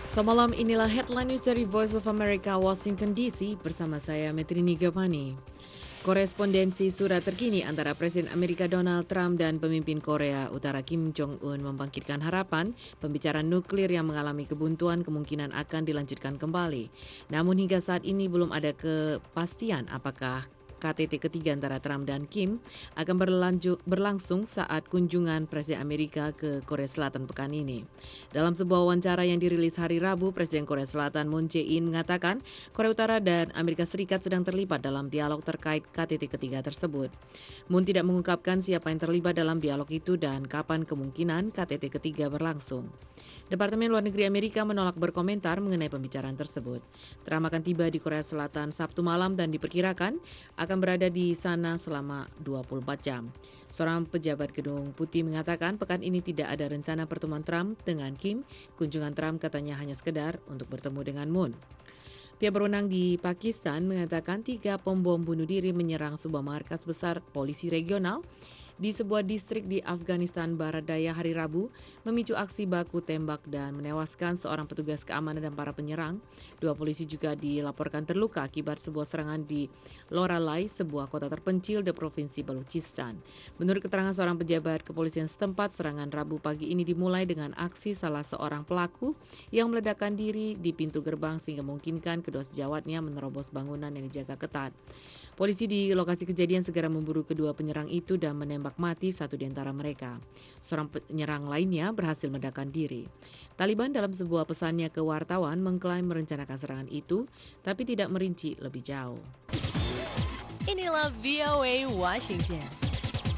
Selamat malam, inilah headline news dari Voice of America, Washington DC, bersama saya Metrini Gopani. Korespondensi surat terkini antara Presiden Amerika Donald Trump dan pemimpin Korea Utara Kim Jong-un membangkitkan harapan pembicaraan nuklir yang mengalami kebuntuan kemungkinan akan dilanjutkan kembali. Namun hingga saat ini belum ada kepastian apakah KTT ketiga antara Trump dan Kim akan berlangsung saat kunjungan Presiden Amerika ke Korea Selatan pekan ini. Dalam sebuah wawancara yang dirilis hari Rabu, Presiden Korea Selatan Moon Jae-in mengatakan Korea Utara dan Amerika Serikat sedang terlibat dalam dialog terkait KTT ketiga tersebut. Moon tidak mengungkapkan siapa yang terlibat dalam dialog itu dan kapan kemungkinan KTT ketiga berlangsung. Departemen Luar Negeri Amerika menolak berkomentar mengenai pembicaraan tersebut. Trump akan tiba di Korea Selatan Sabtu malam dan diperkirakan akan berada di sana selama 24 jam. Seorang pejabat Gedung Putih mengatakan pekan ini tidak ada rencana pertemuan Trump dengan Kim. Kunjungan Trump katanya hanya sekedar untuk bertemu dengan Moon. Pihak berwenang di Pakistan mengatakan 3 pembom bunuh diri menyerang sebuah markas besar polisi regional di sebuah distrik di Afghanistan Barat Daya hari Rabu, memicu aksi baku tembak dan menewaskan seorang petugas keamanan dan para penyerang. 2 polisi juga dilaporkan terluka akibat sebuah serangan di Loralai, sebuah kota terpencil di Provinsi Balochistan. Menurut keterangan seorang pejabat kepolisian setempat, serangan Rabu pagi ini dimulai dengan aksi salah seorang pelaku yang meledakkan diri di pintu gerbang sehingga memungkinkan kedua sejawatnya menerobos bangunan yang dijaga ketat. Polisi di lokasi kejadian segera memburu kedua penyerang itu dan menembak mati satu di antara mereka. Seorang penyerang lainnya berhasil meledakkan diri. Taliban dalam sebuah pesannya ke wartawan mengklaim merencanakan serangan itu, tapi tidak merinci lebih jauh. Inilah VOA Washington.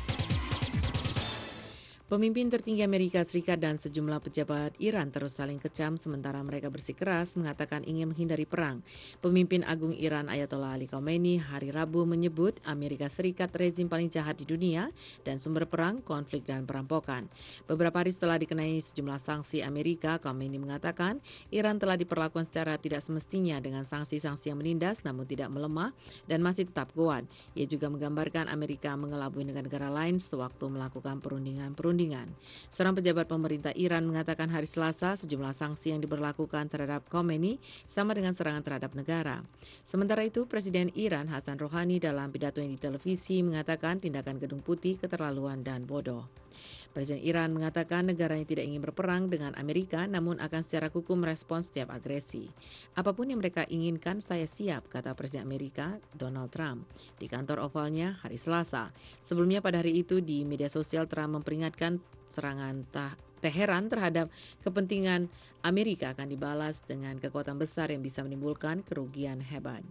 Pemimpin tertinggi Amerika Serikat dan sejumlah pejabat Iran terus saling kecam sementara mereka bersikeras mengatakan ingin menghindari perang. Pemimpin Agung Iran Ayatollah Ali Khamenei hari Rabu menyebut Amerika Serikat rezim paling jahat di dunia dan sumber perang, konflik, dan perampokan. Beberapa hari setelah dikenai sejumlah sanksi Amerika, Khamenei mengatakan Iran telah diperlakukan secara tidak semestinya dengan sanksi-sanksi yang menindas namun tidak melemah dan masih tetap kuat. Ia juga menggambarkan Amerika mengelabui negara-negara lain sewaktu melakukan perundingan. Seorang pejabat pemerintah Iran mengatakan hari Selasa sejumlah sanksi yang diberlakukan terhadap Khamenei sama dengan serangan terhadap negara. Sementara itu, Presiden Iran Hassan Rouhani dalam pidatonya di televisi mengatakan tindakan Gedung Putih keterlaluan dan bodoh. Presiden Iran mengatakan negaranya tidak ingin berperang dengan Amerika namun akan secara hukum merespons setiap agresi. Apapun yang mereka inginkan saya siap, kata Presiden Amerika Donald Trump di kantor ovalnya hari Selasa. Sebelumnya pada hari itu di media sosial Trump memperingatkan serangan Teheran terhadap kepentingan Amerika akan dibalas dengan kekuatan besar yang bisa menimbulkan kerugian hebat.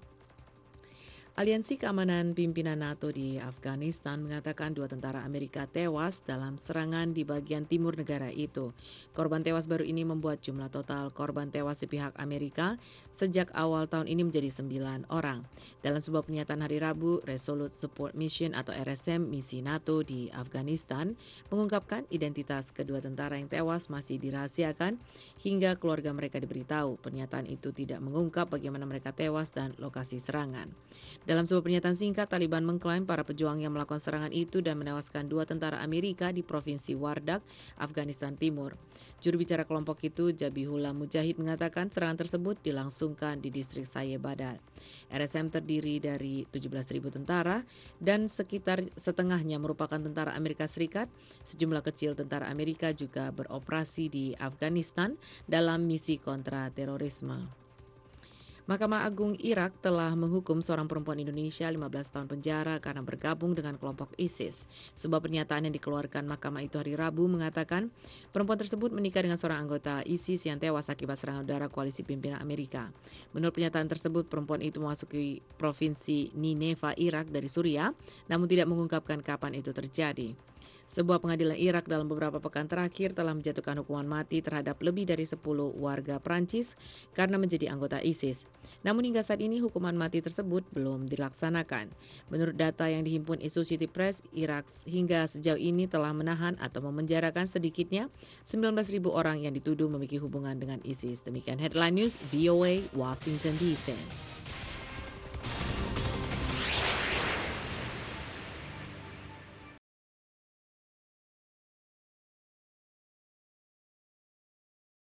Aliansi Keamanan Pimpinan NATO di Afghanistan mengatakan 2 tentara Amerika tewas dalam serangan di bagian timur negara itu. Korban tewas baru ini membuat jumlah total korban tewas di pihak Amerika sejak awal tahun ini menjadi 9 orang. Dalam sebuah pernyataan hari Rabu, Resolute Support Mission atau RSM misi NATO di Afghanistan mengungkapkan identitas kedua tentara yang tewas masih dirahasiakan hingga keluarga mereka diberitahu. Pernyataan itu tidak mengungkap bagaimana mereka tewas dan lokasi serangan. Dalam sebuah pernyataan singkat, Taliban mengklaim para pejuang yang melakukan serangan itu dan menewaskan 2 tentara Amerika di Provinsi Wardak, Afghanistan Timur. Juru bicara kelompok itu, Zabihullah Mujahid, mengatakan serangan tersebut dilangsungkan di distrik Sayebada. RSM terdiri dari 17.000 tentara dan sekitar setengahnya merupakan tentara Amerika Serikat. Sejumlah kecil tentara Amerika juga beroperasi di Afghanistan dalam misi kontra terorisme. Mahkamah Agung Irak telah menghukum seorang perempuan Indonesia 15 tahun penjara karena bergabung dengan kelompok ISIS. Sebuah pernyataan yang dikeluarkan mahkamah itu hari Rabu mengatakan perempuan tersebut menikah dengan seorang anggota ISIS yang tewas akibat serangan udara koalisi pimpinan Amerika. Menurut pernyataan tersebut, perempuan itu memasuki provinsi Nineveh, Irak dari Suriah, namun tidak mengungkapkan kapan itu terjadi. Sebuah pengadilan Irak dalam beberapa pekan terakhir telah menjatuhkan hukuman mati terhadap lebih dari 10 warga Prancis karena menjadi anggota ISIS. Namun hingga saat ini hukuman mati tersebut belum dilaksanakan. Menurut data yang dihimpun Associated Press, Irak hingga sejauh ini telah menahan atau memenjarakan sedikitnya 19.000 orang yang dituduh memiliki hubungan dengan ISIS. Demikian headline news VOA Washington DC.